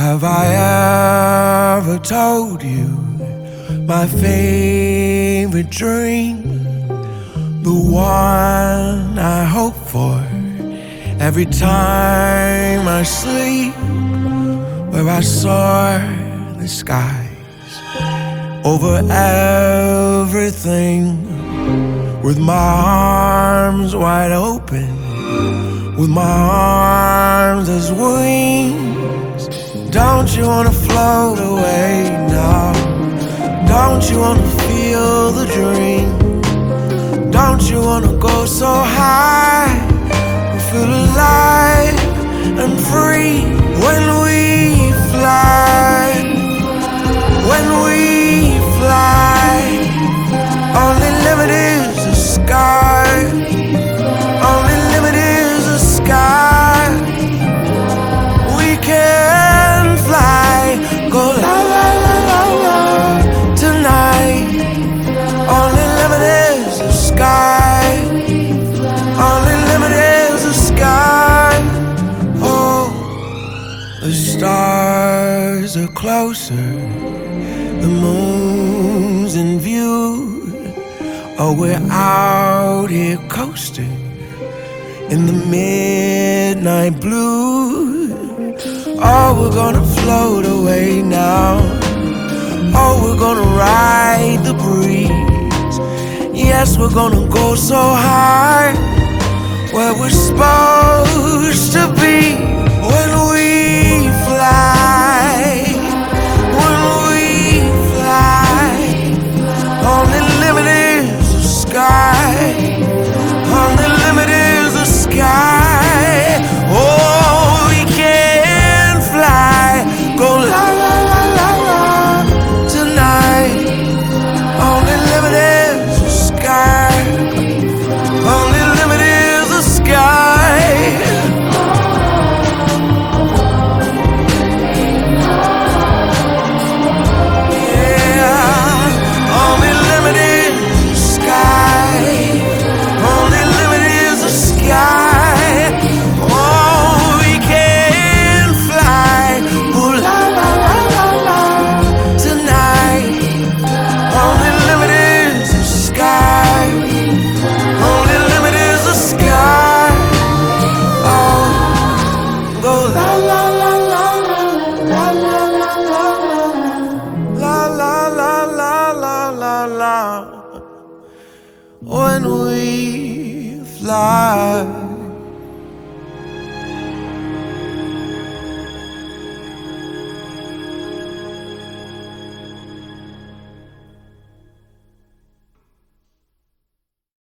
Have I ever told you my favorite dream? The one I hope for every time I sleep, where I soar the skies over everything, with my arms wide open, with my arms as wings. Don't you wanna float away now? Don't you wanna feel the dream? Don't you wanna go so high and feel alive and free when we fly? When we fly, only limit is the sky. Only limit is the sky. We can fly, go la la la la la tonight. Only limit is the sky. Only limit is the sky. Oh, the stars are closer, the moon's in view. Oh, we're out here coasting in the midnight blue. Oh, we're gonna float away now. Oh, we're gonna ride the breeze. Yes, we're gonna go so high, where we're supposed to be.